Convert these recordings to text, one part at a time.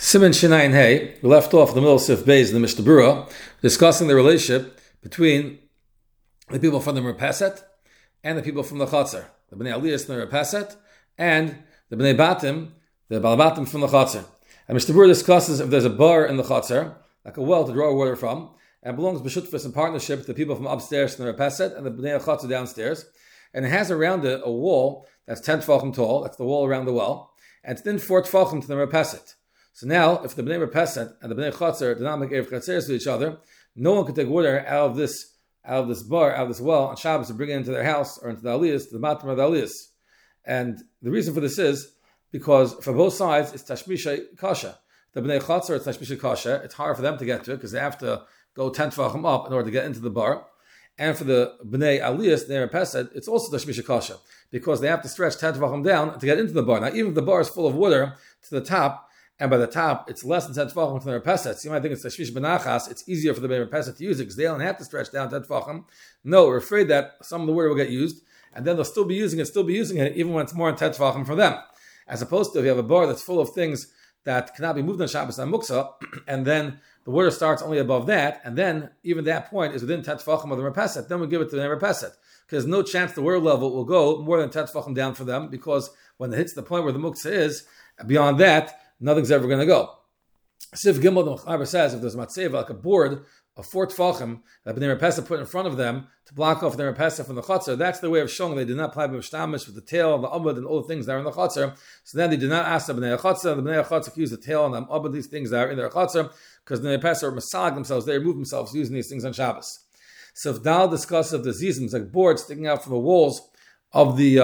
Siman Shinayin Hey, we left off in the middle of Sif Beis in the Mishnah Berurah, discussing the relationship between the people from the Merpeset and the people from the Chatzar, the Bnei Aliyas from the Merpeset and the Bnei Batim, the Balabatim from the Chatzar. And Mishnah Berurah discusses if there's a bar in the Chatzar, like a well to draw water from, and belongs b'shutfus in partnership to the people from upstairs from the Merpeset and the Bnei Chatzar downstairs, and it has around it a wall that's 10 tefachim tall, that's the wall around the well, and it's then 4 tefachim to the Merpeset. So now, if the Bnei Merpeset and the Bnei Chatzar do not make Erev Chatzeres with each other, no one can take water out of this bar, out of this well on Shabbos and bring it into their house or into the Aliyas, to the Matam of the Aliyas. And the reason for this is because for both sides it's Tashmisha Kasha. The Bnei Chatzar it's Tashmisha Kasha. It's hard for them to get to it because they have to go 10 tefachim up in order to get into the bar. And for the Bnei Aliyas, the Bnei Merpeset, it's also Tashmisha Kasha because they have to stretch 10 tefachim down to get into the bar. Now, even if the bar is full of water to the top, and by the top, it's less than 10 tefachim from the Merpeset. So you might think it's Tashmish Benachas. It's easier for the Bnei Merpeset to use it because they don't have to stretch down 10 tefachim. No, we're afraid that some of the water will get used, and then they'll still be using it, even when it's more than 10 tefachim for them. As opposed to if you have a bar that's full of things that cannot be moved on Shabbos and Muksa, and then the water starts only above that, and then even that point is within 10 tefachim of the Merpeset, then we give it to the Merpeset. Because there's no chance the water level will go more than 10 tefachim down for them, because when it hits the point where the Muksa is, beyond that, nothing's ever going to go. Sif Gimel, the Mechaber says, if there's matzeva, like a board of 4 tefachim that Bnei Merpeset put in front of them to block off the Merpeset from the Chatzar, that's the way of showing they did not apply b'shtamish with the tail and the abad and all the things that are in the Chatzar. So then they did not ask the Bnei Chatzar. The Bnei Chatzar use the tail and the abad, these things that are in their Chatzar, because the Bnei Merpeset masag themselves, they remove themselves using these things on Shabbos. So if Dal discusses the zizim, like boards sticking out from the walls of the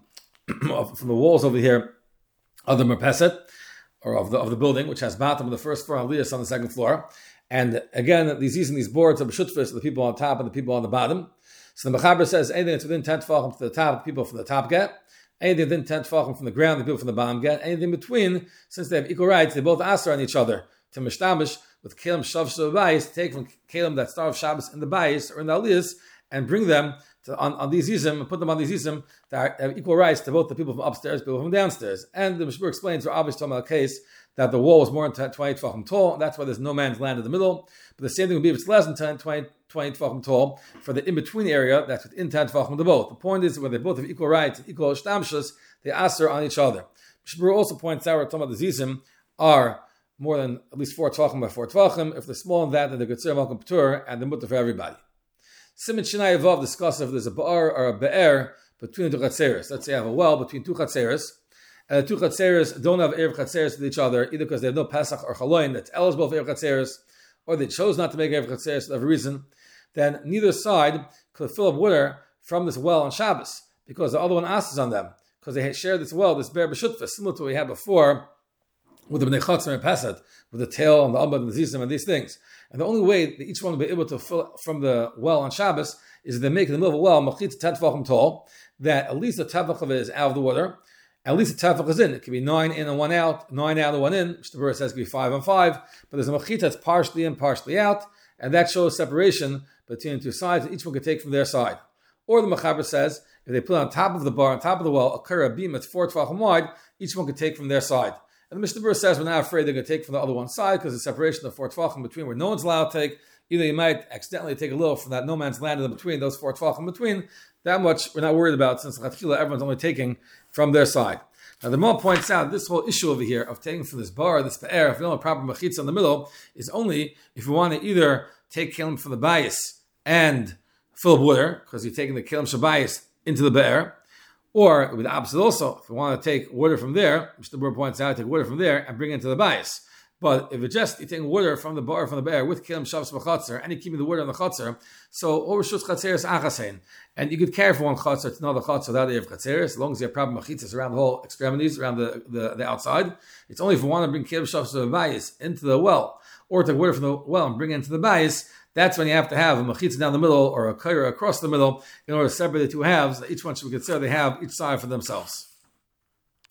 from the walls over here of the Merpeset, or of the building, which has bottom of the first floor, aliyas on the second floor. And again, these boards are b'shutfus, the people on top and the people on the bottom. So the Mechaber says, anything that's within 10 tefachim to the top, the people from the top get. Anything within 10 tefachim from the ground, the people from the bottom get. Anything between, since they have equal rights, they both ask on each other to mishtamish with kelim shav bayis, take from kelim that starve Shabbos in the bayis or in the aliyas, and bring them on these yizim, and put them on these yizim that have equal rights to both the people from upstairs, people from downstairs. And the Mishmur explains, we're obviously talking about a case that the wall was more than 20 tefachim tall, and that's why there's no man's land in the middle. But the same thing would be if it's less than 20 tefachim tall, for the in-between area, that's within 10 tefachim to both. The point is, when they both have equal rights and equal shtamshus, they aser on each other. Mishmur also points out, we're talking about the zizim are more than at least 4 tefachim by 4 tefachim. If they're smaller than that, then they're considered malkum patur, and they're mutter for everybody. Siman Shinai Vav discusses if there's a bar or a be'er between the 2 chatzeres. Let's say I have a well between 2 chatzeres, and the 2 chatzeres don't have Erev Chatzeres with each other, either because they have no Pesach or Chaloin that's eligible for Erev Chatzeres, or they chose not to make Erev Chatzeres for whatever reason, then neither side could fill up water from this well on Shabbos, because the other one asks on them, because they share this well, this be'er b'shutfah, similar to what we had before with the Bnei Chatzar and Pesach, with the tail and the abad and the zizim and these things. And the only way that each one will be able to fill from the well on Shabbos is if they make in the middle of a well, machit 10 tefachim tall, that at least the tefach of it is out of the water, at least the tefach is in. It can be 9 in and 1 out, 9 out and 1 in, which the Berurah says can be 5 and 5, but there's a machit that's partially in, partially out, and that shows separation between the 2 sides, and each one can take from their side. Or the Mechaber says, if they put on top of the bar, on top of the well, a kara beam that's 4 tefachim wide, each one can take from their side. And the Mishnah Berurah says we're not afraid they're going to take from the other one side because the separation of 4 tefachim between where no one's allowed to take. Either you might accidentally take a little from that no man's land in between, those 4 tefachim between. That much we're not worried about since everyone's only taking from their side. Now the Mal points out this whole issue over here of taking from this bar, this be'er, if you don't have a proper mechitza in the middle, is only if you want to either take kelim from the bayis and fill water, because you're taking the kelim shabayis into the be'er, or it would be the opposite also. If you want to take water from there, which the Berurah points out, take water from there and bring it into the bayis. But if you're taking water from the bar, from the be'er, with kelim shavs b'chatzar, and you're keeping the water in the chatzar, so over shus chatzeres achasein, and you could carry from one chatzar to another chatzar without the chatzeres, as long as you have proper machitzas around the whole extremities, around the outside. It's only if you want to bring kelim shavs b'bayis into the well, or take water from the well and bring it into the bayis, that's when you have to have a machitza down the middle or a kaira across the middle in order to separate the 2 halves. Each one should be considered they have each side for themselves.